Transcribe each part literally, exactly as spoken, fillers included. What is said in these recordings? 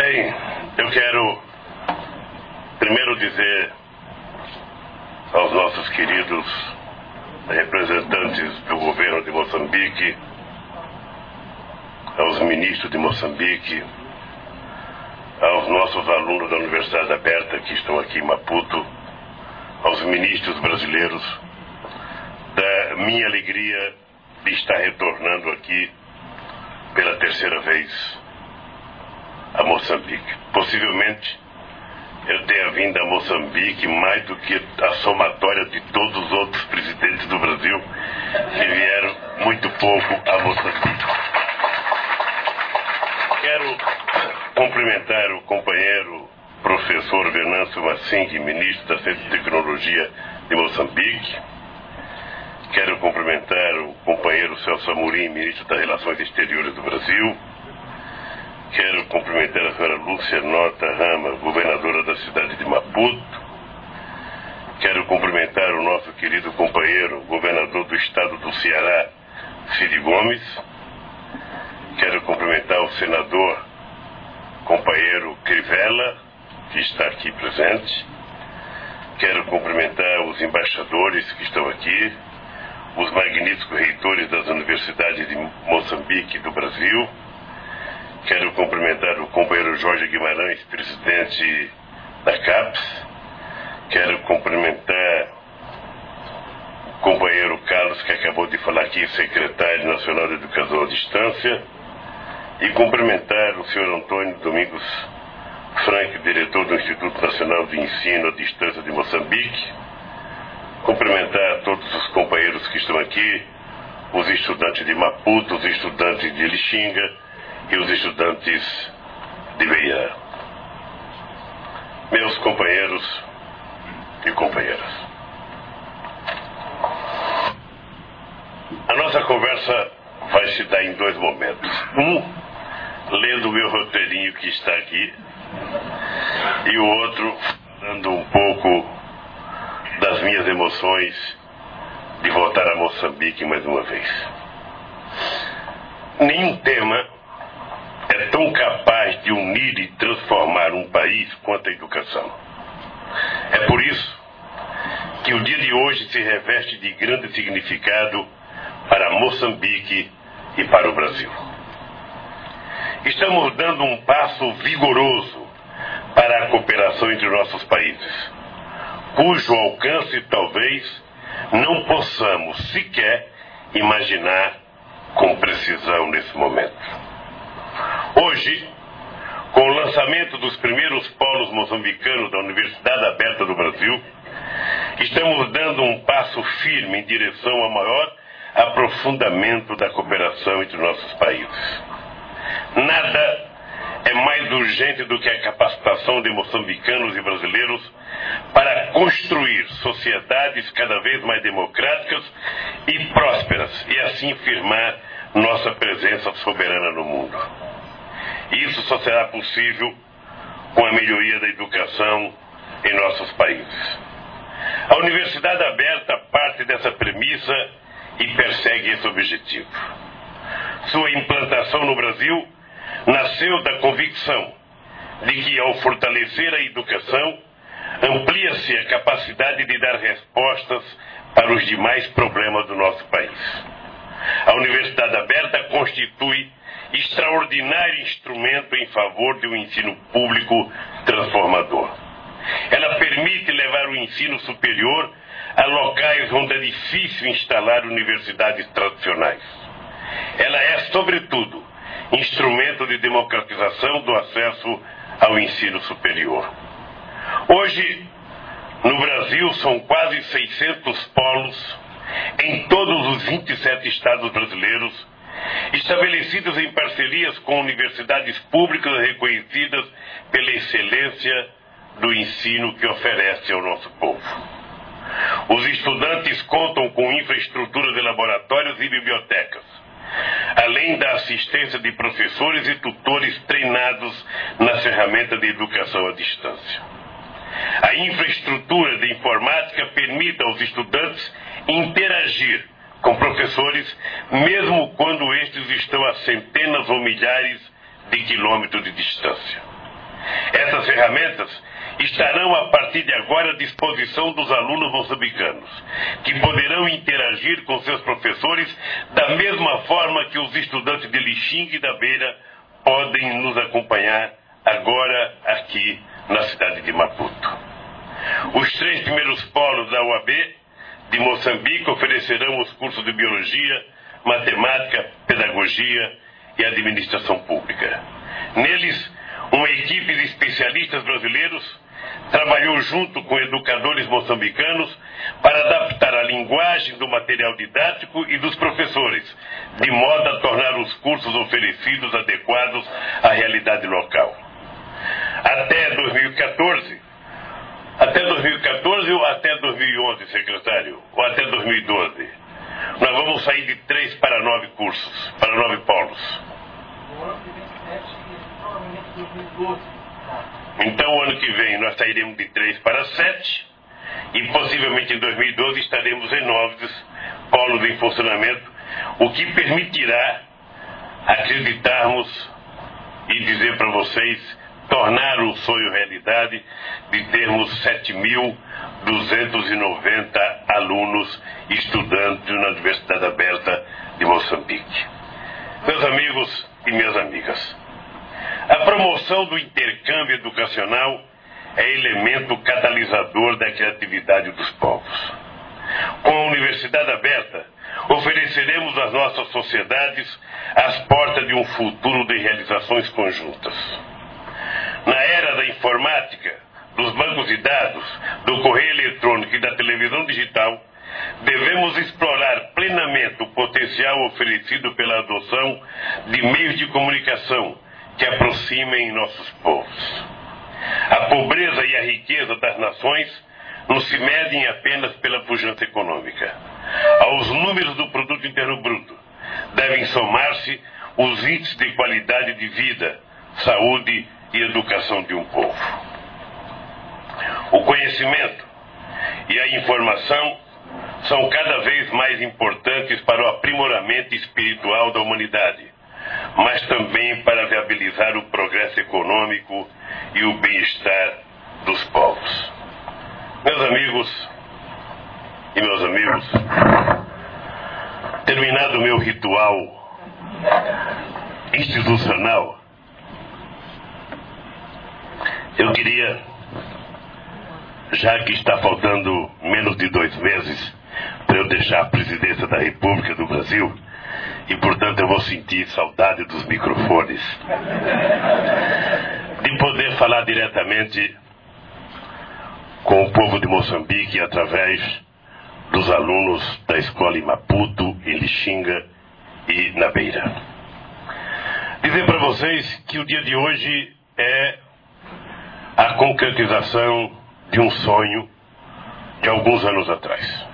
Bem, eu quero primeiro dizer aos nossos queridos representantes do governo de Moçambique, aos ministros de Moçambique, aos nossos alunos da Universidade Aberta que estão aqui em Maputo, aos ministros brasileiros, da minha alegria de estar retornando aqui pela terceira vez a Moçambique. Possivelmente eu tenha vindo a Moçambique mais do que a somatória de todos os outros presidentes do Brasil que vieram muito pouco a Moçambique. Quero cumprimentar o companheiro professor Venâncio Massing, ministro da Ciência e Tecnologia de Moçambique. Quero cumprimentar o companheiro Celso Amorim, ministro das Relações Exteriores do Brasil. Quero cumprimentar a senhora Lúcia Norta Rama, governadora da cidade de Maputo. Quero cumprimentar o nosso querido companheiro, governador do estado do Ceará, Cid Gomes. Quero cumprimentar o senador, companheiro Crivella, que está aqui presente. Quero cumprimentar os embaixadores que estão aqui, os magníficos reitores das universidades de Moçambique e do Brasil. Quero cumprimentar o companheiro Jorge Guimarães, presidente da CAPES. Quero cumprimentar o companheiro Carlos, que acabou de falar aqui, secretário nacional de Educação à Distância. E cumprimentar o senhor Antônio Domingos Frank, diretor do Instituto Nacional de Ensino à Distância de Moçambique. Cumprimentar todos os companheiros que estão aqui, os estudantes de Maputo, os estudantes de Lixinga e os estudantes de Beira. Meus companheiros e companheiras, a nossa conversa vai se dar em dois momentos. Um, lendo o meu roteirinho que está aqui, e o outro, falando um pouco das minhas emoções de voltar a Moçambique mais uma vez. Nenhum tema é tão capaz de unir e transformar um país quanto a educação. É por isso que o dia de hoje se reveste de grande significado para Moçambique e para o Brasil. Estamos dando um passo vigoroso para a cooperação entre nossos países, cujo alcance talvez não possamos sequer imaginar com precisão nesse momento. Hoje, com o lançamento dos primeiros polos moçambicanos da Universidade Aberta do Brasil, estamos dando um passo firme em direção ao maior aprofundamento da cooperação entre nossos países. Nada é mais urgente do que a capacitação de moçambicanos e brasileiros para construir sociedades cada vez mais democráticas e prósperas e assim firmar nossa presença soberana no mundo. Isso só será possível com a melhoria da educação em nossos países. A Universidade Aberta parte dessa premissa e persegue esse objetivo. Sua implantação no Brasil nasceu da convicção de que, ao fortalecer a educação, amplia-se a capacidade de dar respostas para os demais problemas do nosso país. A Universidade Aberta constitui extraordinário instrumento em favor de um ensino público transformador. Ela permite levar o ensino superior a locais onde é difícil instalar universidades tradicionais. Ela é, sobretudo, instrumento de democratização do acesso ao ensino superior. Hoje, no Brasil, são quase seiscentos polos em todos os vinte e sete estados brasileiros, estabelecidos em parcerias com universidades públicas reconhecidas pela excelência do ensino que oferece ao nosso povo. Os estudantes contam com infraestrutura de laboratórios e bibliotecas, além da assistência de professores e tutores treinados nas ferramentas de educação à distância. A infraestrutura de informática permite aos estudantes interagir com professores, mesmo quando estes estão a centenas ou milhares de quilômetros de distância. ferramentas estarão a partir de agora à disposição dos alunos moçambicanos, que poderão interagir com seus professores da mesma forma que os estudantes de Lixinga e da Beira podem nos acompanhar agora aqui na cidade de Maputo. Os três primeiros polos da U A B de Moçambique oferecerão os cursos de Biologia, Matemática, Pedagogia e Administração Pública. Neles, uma equipe de especialistas brasileiros trabalhou junto com educadores moçambicanos para adaptar a linguagem do material didático e dos professores, de modo a tornar os cursos oferecidos adequados à realidade local. Até dois mil e quatorze, até dois mil e quatorze ou até dois mil e onze, secretário? Ou até dois mil e doze? Nós vamos sair de três para nove cursos, para nove polos. Então, o ano que vem, nós sairemos de três para sete e, possivelmente, em dois mil e doze, estaremos em nove polos em funcionamento, o que permitirá acreditarmos e dizer para vocês, tornar o sonho realidade de termos sete mil duzentos e noventa alunos estudantes na Universidade Aberta de Moçambique. Meus amigos e minhas amigas, a promoção do intercâmbio educacional é elemento catalisador da criatividade dos povos. Com a Universidade Aberta, ofereceremos às nossas sociedades as portas de um futuro de realizações conjuntas. Na era da informática, dos bancos de dados, do correio eletrônico e da televisão digital, devemos explorar plenamente o potencial oferecido pela adoção de meios de comunicação que aproximem nossos povos. A pobreza e a riqueza das nações não se medem apenas pela pujança econômica. Aos números do Produto Interno Bruto devem somar-se os índices de qualidade de vida, saúde e educação de um povo. O conhecimento e a informação são cada vez mais importantes para o aprimoramento espiritual da humanidade, mas também para viabilizar o progresso econômico e o bem-estar dos povos. Meus amigos e meus amigos, terminado o meu ritual institucional, eu queria, já que está faltando menos de dois meses para eu deixar a presidência da República do Brasil, e portanto eu vou sentir saudade dos microfones, de poder falar diretamente com o povo de Moçambique através dos alunos da escola em Maputo, em Lixinga e na Beira. Dizer para vocês que o dia de hoje é a concretização de um sonho de alguns anos atrás.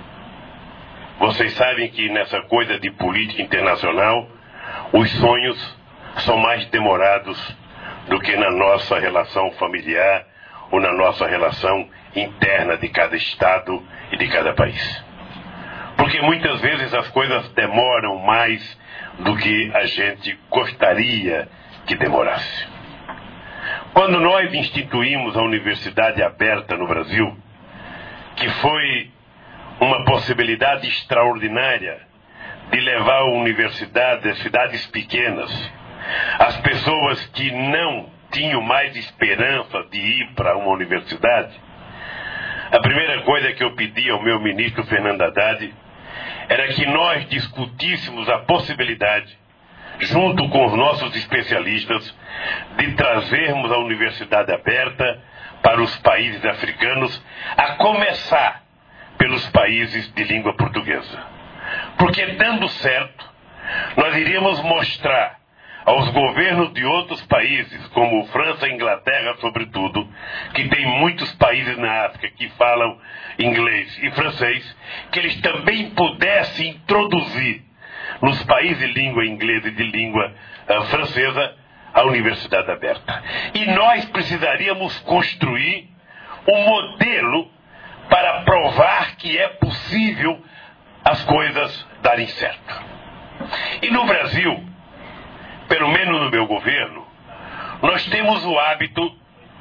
Vocês sabem que nessa coisa de política internacional, os sonhos são mais demorados do que na nossa relação familiar ou na nossa relação interna de cada estado e de cada país. Porque muitas vezes as coisas demoram mais do que a gente gostaria que demorasse. Quando nós instituímos a Universidade Aberta no Brasil, que foi uma possibilidade extraordinária de levar a universidade às cidades pequenas, as pessoas que não tinham mais esperança de ir para uma universidade, a primeira coisa que eu pedi ao meu ministro Fernando Haddad era que nós discutíssemos a possibilidade, junto com os nossos especialistas, de trazermos a Universidade Aberta para os países africanos, a começar pelos países de língua portuguesa. Porque, dando certo, nós iríamos mostrar aos governos de outros países, como França e Inglaterra, sobretudo, que tem muitos países na África que falam inglês e francês, que eles também pudessem introduzir nos países de língua inglesa e de língua uh, francesa a Universidade Aberta. E nós precisaríamos construir um modelo para provar que é possível as coisas darem certo. E no Brasil, pelo menos no meu governo, nós temos o hábito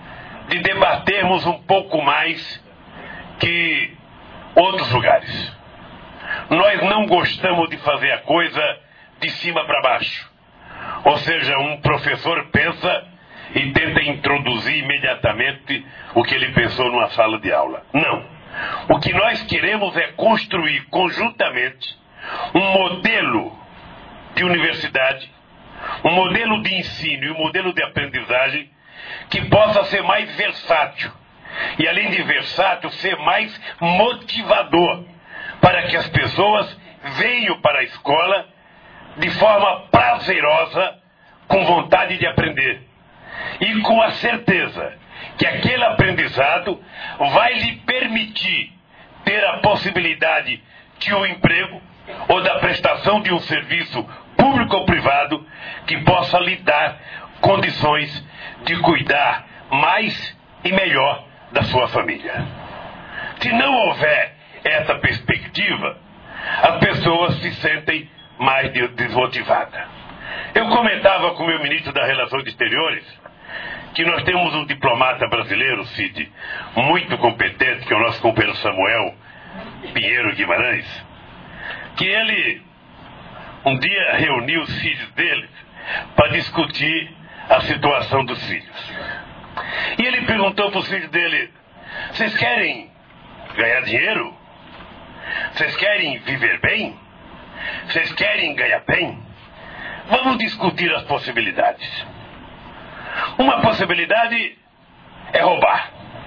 de debatermos um pouco mais que outros lugares. Nós não gostamos de fazer a coisa de cima para baixo. Ou seja, um professor pensa e tenta introduzir imediatamente o que ele pensou numa sala de aula. Não. O que nós queremos é construir conjuntamente um modelo de universidade, um modelo de ensino e um modelo de aprendizagem que possa ser mais versátil. E além de versátil, ser mais motivador para que as pessoas venham para a escola de forma prazerosa, com vontade de aprender. E com a certeza que aquele aprendizado vai lhe permitir ter a possibilidade de um emprego ou da prestação de um serviço público ou privado que possa lhe dar condições de cuidar mais e melhor da sua família. Se não houver essa perspectiva, as pessoas se sentem mais desmotivadas. Eu comentava com o meu ministro das Relações Exteriores que nós temos um diplomata brasileiro, Cid, muito competente, que é o nosso companheiro Samuel Pinheiro Guimarães, que ele um dia reuniu os filhos dele para discutir a situação dos filhos. E ele perguntou para os filhos dele: vocês querem ganhar dinheiro? Vocês querem viver bem? Vocês querem ganhar bem? Vamos discutir as possibilidades. Uma possibilidade é roubar.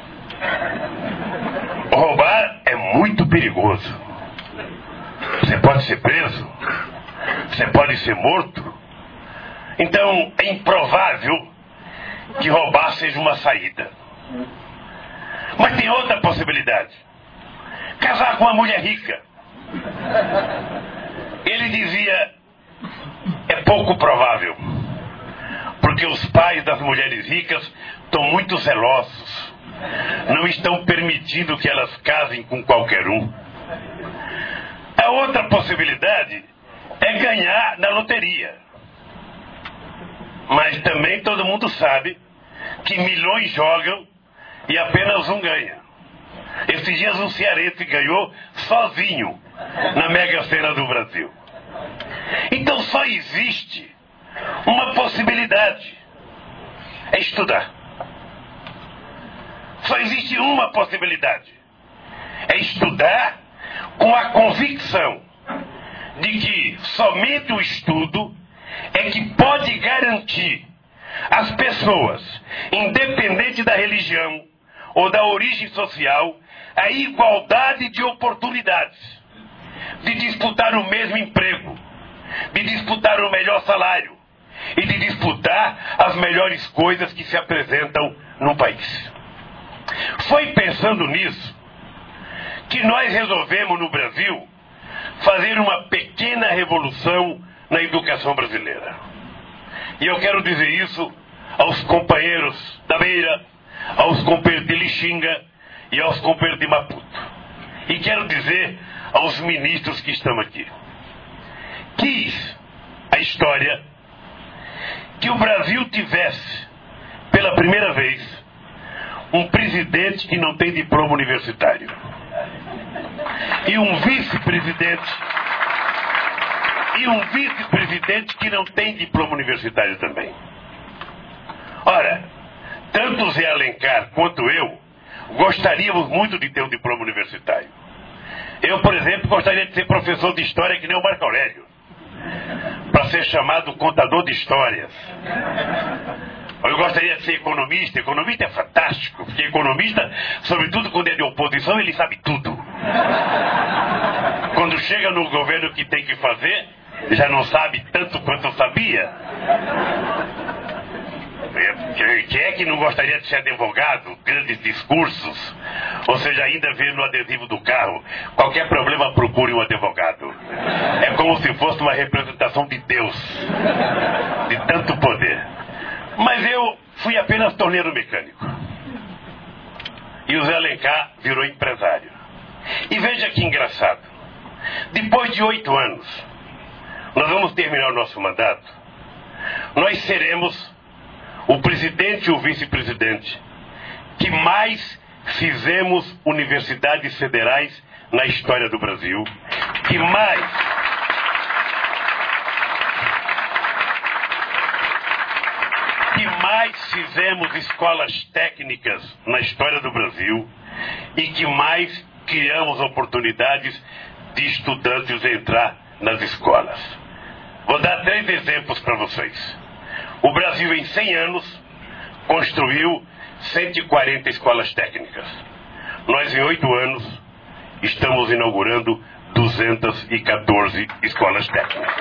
Roubar é muito perigoso. Você pode ser preso, você pode ser morto. Então é improvável que roubar seja uma saída. Mas tem outra possibilidade: casar com uma mulher rica. Ele dizia: é pouco provável, porque os pais das mulheres ricas estão muito zelosos, não estão permitindo que elas casem com qualquer um. A outra possibilidade é ganhar na loteria. Mas também todo mundo sabe que milhões jogam e apenas um ganha. Esses dias um cearense ganhou sozinho na Mega Sena do Brasil. Então só existe uma possibilidade: é estudar. Só existe uma possibilidade: é estudar com a convicção de que somente o estudo é que pode garantir às pessoas, independente da religião ou da origem social, a igualdade de oportunidades, de disputar o mesmo emprego, de disputar o melhor salário e de disputar as melhores coisas que se apresentam num país. Foi pensando nisso que nós resolvemos no Brasil fazer uma pequena revolução na educação brasileira. E eu quero dizer isso aos companheiros da Beira, aos companheiros de Lixinga e aos companheiros de Maputo. E quero dizer aos ministros que estão aqui: quis a história que o Brasil tivesse, pela primeira vez, um presidente que não tem diploma universitário e um vice-presidente e um vice-presidente que não tem diploma universitário também. Ora, tanto Zé Alencar quanto eu gostaríamos muito de ter um diploma universitário. Eu, por exemplo, gostaria de ser professor de história que nem o Marco Aurélio, para ser chamado contador de histórias. Eu gostaria de ser economista. Economista é fantástico, porque economista, sobretudo quando é de oposição, ele sabe tudo. Quando chega no governo que tem que fazer, já não sabe tanto quanto sabia. Quem é que não gostaria de ser advogado? Grandes discursos. Ou seja, ainda ver no adesivo do carro: qualquer problema, procure um advogado. É como se fosse uma representação de Deus, de tanto poder. Mas eu fui apenas torneiro mecânico. E o Zé Alencar virou empresário. E veja que engraçado: depois de oito anos, nós vamos terminar o nosso mandato, nós seremos o presidente e o vice-presidente que mais fizemos universidades federais na história do Brasil, que mais que mais fizemos escolas técnicas na história do Brasil e que mais criamos oportunidades de estudantes entrar nas escolas. Vou dar três exemplos para vocês. O Brasil, em cem anos, construiu cento e quarenta escolas técnicas. Nós, em oito anos, estamos inaugurando duzentas e quatorze escolas técnicas.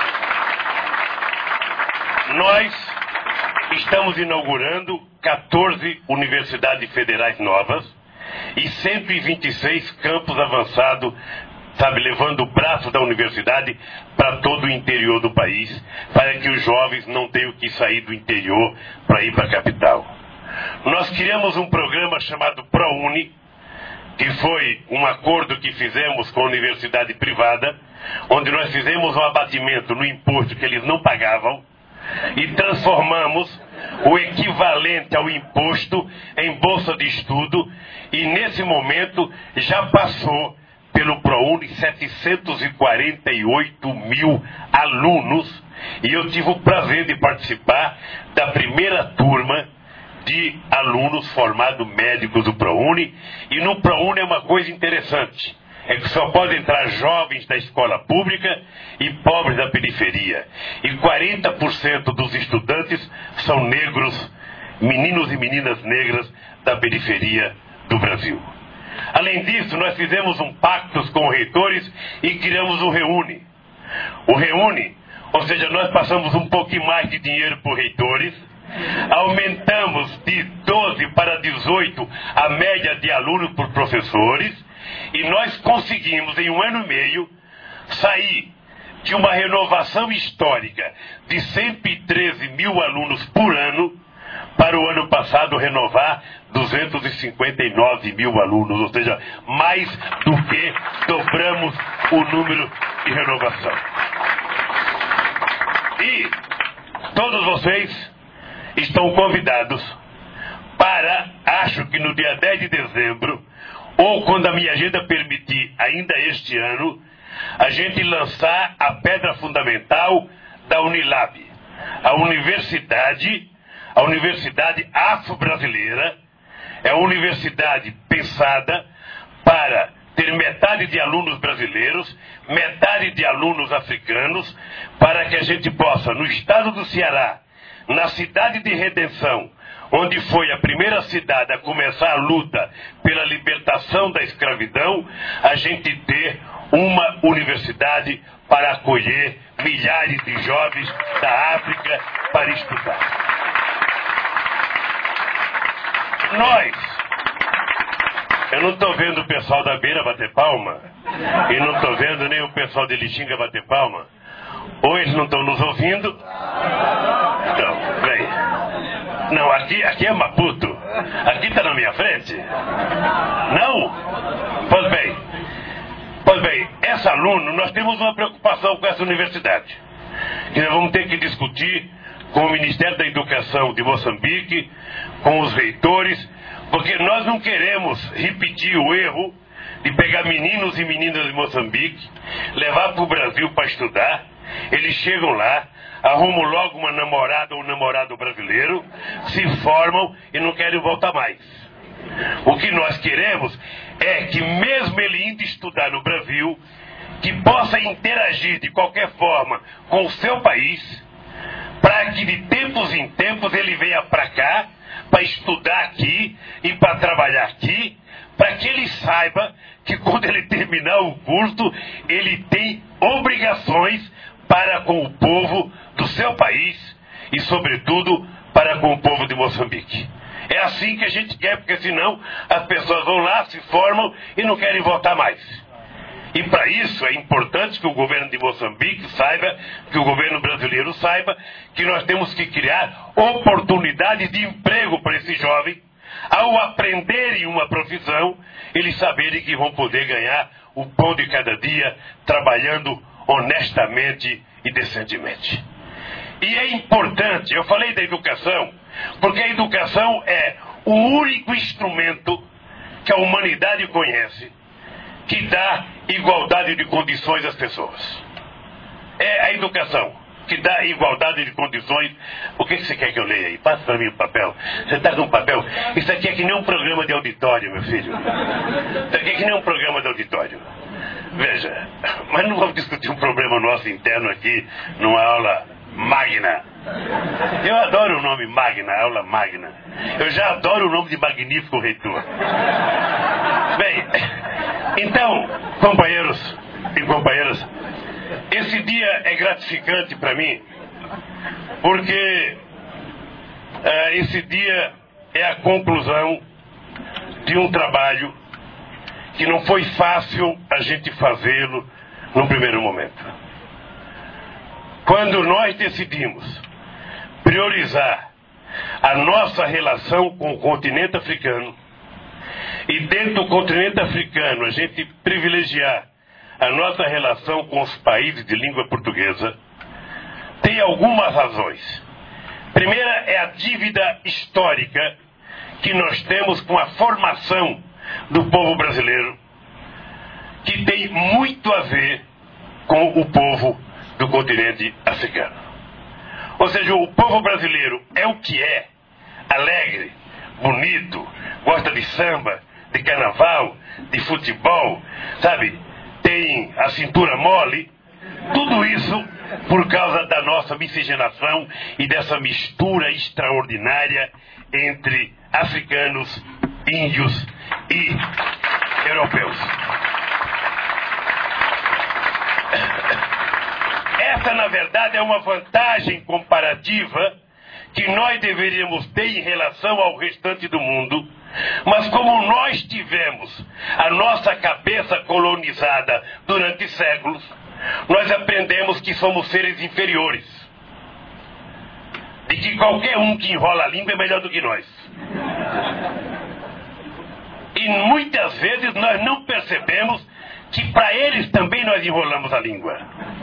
Nós estamos inaugurando quatorze universidades federais novas e cento e vinte e seis campos avançados, sabe, levando o braço da universidade para todo o interior do país, para que os jovens não tenham que sair do interior para ir para a capital. Nós criamos um programa chamado ProUni, que foi um acordo que fizemos com a universidade privada, onde nós fizemos um abatimento no imposto que eles não pagavam e transformamos o equivalente ao imposto em bolsa de estudo, e nesse momento já passou pelo ProUni setecentos e quarenta e oito mil alunos, e eu tive o prazer de participar da primeira turma de alunos formados médicos do ProUni. E no ProUni é uma coisa interessante, é que só podem entrar jovens da escola pública e pobres da periferia, e quarenta por cento dos estudantes são negros, meninos e meninas negras da periferia do Brasil. Além disso, nós fizemos um pacto com os reitores e criamos o Reúne. O Reúne, ou seja, nós passamos um pouquinho mais de dinheiro para os reitores, aumentamos de doze para dezoito a média de alunos por professores, e nós conseguimos, em um ano e meio, sair de uma renovação histórica de cento e treze mil alunos por ano, para o ano passado renovar duzentos e cinquenta e nove mil alunos, ou seja, mais do que dobramos o número de renovação. E todos vocês estão convidados para, acho que no dia dez de dezembro, ou quando a minha agenda permitir, ainda este ano, a gente lançar a pedra fundamental da Unilab, a universidade, a universidade afro-brasileira. É uma universidade pensada para ter metade de alunos brasileiros, metade de alunos africanos, para que a gente possa, no estado do Ceará, na cidade de Redenção, onde foi a primeira cidade a começar a luta pela libertação da escravidão, a gente ter uma universidade para acolher milhares de jovens da África para estudar. Nós, eu não estou vendo o pessoal da Beira bater palma, e não estou vendo nem o pessoal de Lixinga bater palma. Ou eles não estão nos ouvindo? Então, vem. Não, aqui, aqui é Maputo. Aqui está na minha frente. Não? Pois bem. Pois bem, esse aluno, nós temos uma preocupação com essa universidade, que nós vamos ter que discutir com o Ministério da Educação de Moçambique, com os reitores, porque nós não queremos repetir o erro de pegar meninos e meninas de Moçambique, levar para o Brasil para estudar. Eles chegam lá, arrumam logo uma namorada ou um namorado brasileiro, se formam e não querem voltar mais. O que nós queremos é que, mesmo ele indo estudar no Brasil, que possa interagir de qualquer forma com o seu país, para que de tempos em tempos ele venha para cá, para estudar aqui e para trabalhar aqui, para que ele saiba que quando ele terminar o curso, ele tem obrigações para com o povo do seu país e, sobretudo, para com o povo de Moçambique. É assim que a gente quer, porque senão as pessoas vão lá, se formam e não querem voltar mais. E para isso é importante que o governo de Moçambique saiba, que o governo brasileiro saiba, que nós temos que criar oportunidade de emprego para esse jovem. Ao aprenderem uma profissão, eles saberem que vão poder ganhar o pão de cada dia, trabalhando honestamente e decentemente. E é importante, eu falei da educação, porque a educação é o único instrumento que a humanidade conhece que dá igualdade de condições às pessoas. É a educação que dá igualdade de condições. O que você quer que eu leia aí? Passa para mim o papel. Você está com um papel? Isso aqui é que nem um programa de auditório, meu filho. Isso aqui é que nem um programa de auditório. Veja, mas não vamos discutir um problema nosso interno aqui numa aula magna. Eu adoro o nome magna, aula magna. Eu já adoro o nome de magnífico reitor. Bem, então, companheiros e companheiras, esse dia é gratificante para mim, porque uh, esse dia é a conclusão de um trabalho que não foi fácil a gente fazê-lo no primeiro momento. Quando nós decidimos priorizar a nossa relação com o continente africano, e dentro do continente africano a gente privilegiar a nossa relação com os países de língua portuguesa, tem algumas razões. Primeira é a dívida histórica que nós temos com a formação do povo brasileiro, que tem muito a ver com o povo do continente africano. Ou seja, o povo brasileiro é o que é, alegre, bonito, gosta de samba, de carnaval, de futebol, sabe? Tem a cintura mole, tudo isso por causa da nossa miscigenação e dessa mistura extraordinária entre africanos, índios e europeus. Essa, na verdade, é uma vantagem comparativa que nós deveríamos ter em relação ao restante do mundo, mas como nós tivemos a nossa cabeça colonizada durante séculos, nós aprendemos que somos seres inferiores, de que qualquer um que enrola a língua é melhor do que nós. E muitas vezes nós não percebemos que para eles também nós enrolamos a língua.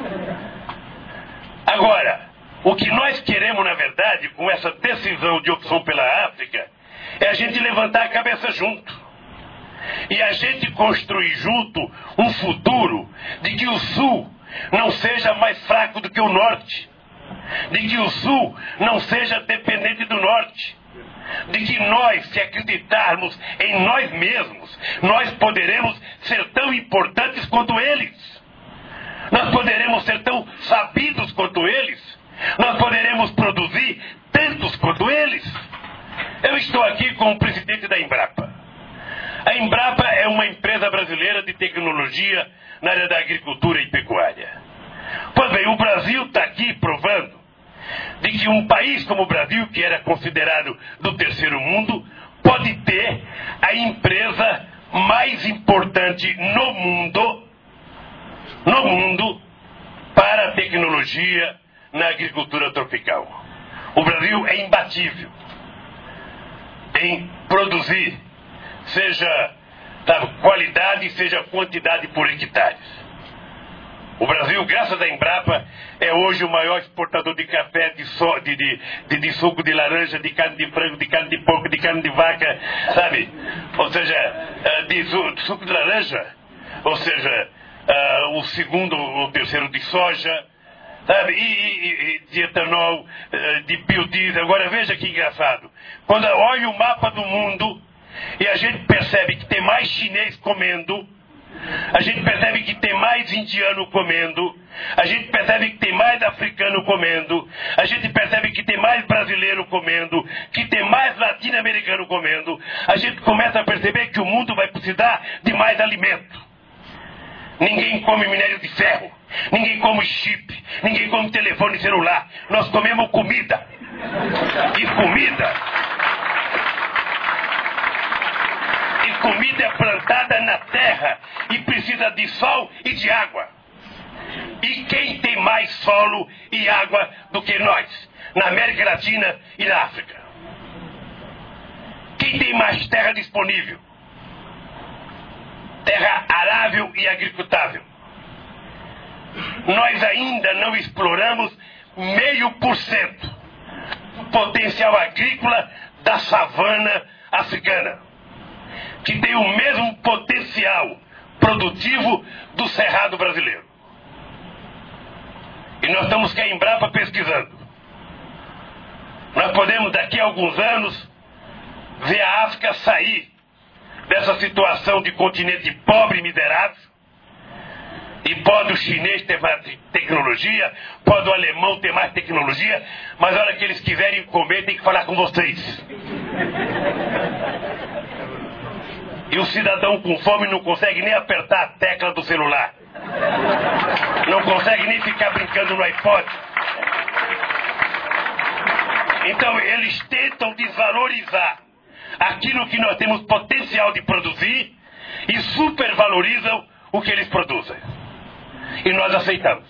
Agora, o que nós queremos, na verdade, com essa decisão de opção pela África, é a gente levantar a cabeça junto. E a gente construir junto um futuro de que o Sul não seja mais fraco do que o Norte. De que o Sul não seja dependente do Norte. De que nós, se acreditarmos em nós mesmos, nós poderemos ser tão importantes quanto eles. Nós poderemos ser tão sabidos quanto eles. Nós poderemos produzir tantos quanto eles. Eu estou aqui com o presidente da Embrapa. A Embrapa é uma empresa brasileira de tecnologia na área da agricultura e pecuária. Pois bem, o Brasil está aqui provando de que um país como o Brasil, que era considerado do terceiro mundo, pode ter a empresa mais importante no mundo, no mundo, para a tecnologia na agricultura tropical. O Brasil é imbatível em produzir, seja sabe, qualidade, seja quantidade por hectares. O Brasil, graças à Embrapa, é hoje o maior exportador de café, de, so, de, de, de, de suco de laranja, de carne de frango, de carne de porco, de carne de vaca, sabe? Ou seja, de suco de laranja, ou seja, o segundo ou terceiro de soja, sabe? E, e, e de etanol, de biodiesel. Agora veja que engraçado. Quando olha o mapa do mundo e a gente percebe que tem mais chinês comendo, a gente percebe que tem mais indiano comendo, a gente percebe que tem mais africano comendo, a gente percebe que tem mais brasileiro comendo, que tem mais latino-americano comendo, a gente começa a perceber que o mundo vai precisar de mais alimento. Ninguém come minério de ferro, ninguém come chip, ninguém come telefone celular, nós comemos comida. E comida... Comida é plantada na terra e precisa de sol e de água. E quem tem mais solo e água do que nós? Na América Latina e na África. Quem tem mais terra disponível? Terra arável e agricultável. Nós ainda não exploramos meio por cento do potencial agrícola da savana africana, que tem o mesmo potencial produtivo do cerrado brasileiro. E nós estamos com a Embrapa pesquisando. Nós podemos, daqui a alguns anos, ver a África sair dessa situação de continente pobre e miserável. E pode o chinês ter mais tecnologia, pode o alemão ter mais tecnologia, mas a hora que eles quiserem comer, tem que falar com vocês. E o cidadão com fome não consegue nem apertar a tecla do celular. Não consegue nem ficar brincando no iPod. Então eles tentam desvalorizar aquilo que nós temos potencial de produzir e supervalorizam o que eles produzem. E nós aceitamos.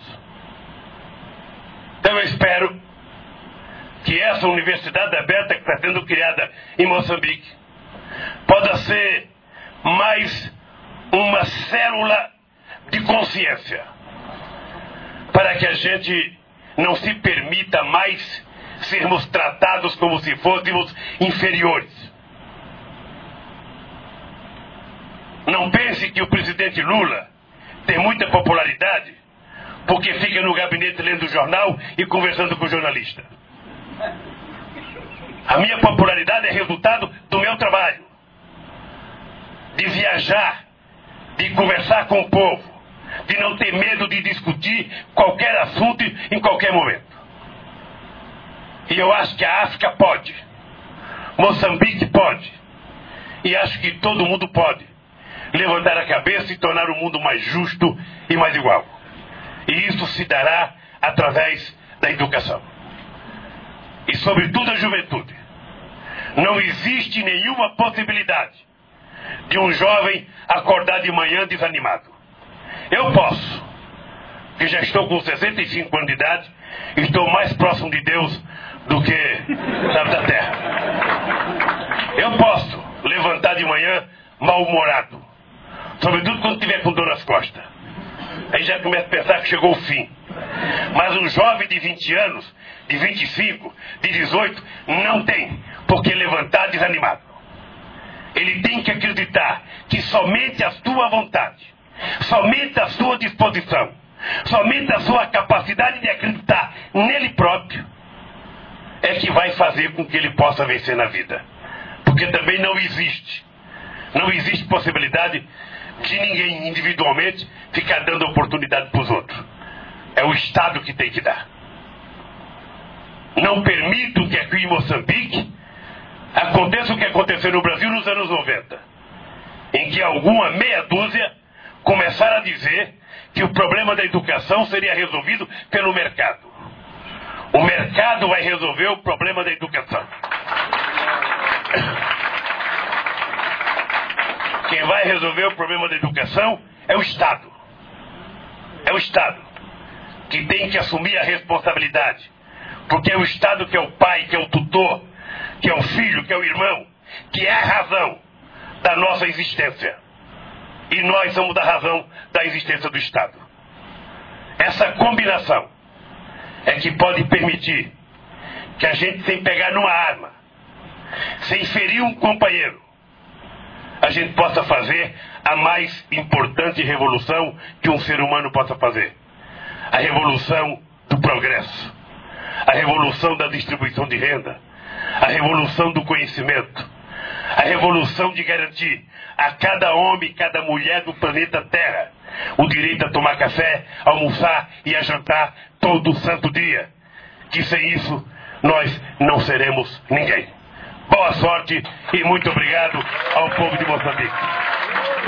Então eu espero que essa universidade aberta que está sendo criada em Moçambique possa ser mais uma célula de consciência para que a gente não se permita mais sermos tratados como se fôssemos inferiores. Não pense que o presidente Lula tem muita popularidade porque fica no gabinete lendo jornal e conversando com o jornalista. A minha popularidade é resultado do meu trabalho, de viajar, de conversar com o povo, de não ter medo de discutir qualquer assunto em qualquer momento. E eu acho que a África pode, Moçambique pode, e acho que todo mundo pode levantar a cabeça e tornar o mundo mais justo e mais igual. E isso se dará através da educação. E sobretudo a juventude. Não existe nenhuma possibilidade de um jovem acordar de manhã desanimado. Eu posso, que já estou com sessenta e cinco anos de idade, estou mais próximo de Deus do que da terra. Eu posso levantar de manhã mal-humorado, sobretudo quando estiver com dor nas costas. Aí já começa a pensar que chegou o fim. Mas um jovem de vinte anos, de vinte e cinco, de dezoito, não tem por que levantar desanimado. Ele tem que acreditar que somente a sua vontade, somente a sua disposição, somente a sua capacidade de acreditar nele próprio é que vai fazer com que ele possa vencer na vida. Porque também não existe, não existe possibilidade de ninguém individualmente ficar dando oportunidade para os outros. É o Estado que tem que dar. Não permito que aqui em Moçambique aconteça o que aconteceu no Brasil nos anos noventa, em que alguma meia dúzia começaram a dizer que o problema da educação seria resolvido pelo mercado. O mercado vai resolver o problema da educação. Quem vai resolver o problema da educação é o Estado. É o Estado que tem que assumir a responsabilidade. Porque é o Estado que é o pai, que é o tutor, que é o filho, que é o irmão, que é a razão da nossa existência. E nós somos da razão da existência do Estado. Essa combinação é que pode permitir que a gente, sem pegar numa arma, sem ferir um companheiro, a gente possa fazer a mais importante revolução que um ser humano possa fazer. A revolução do progresso. A revolução da distribuição de renda. A revolução do conhecimento. A revolução de garantir a cada homem e cada mulher do planeta Terra o direito a tomar café, a almoçar e a jantar todo santo dia. Que sem isso nós não seremos ninguém. Boa sorte e muito obrigado ao povo de Moçambique.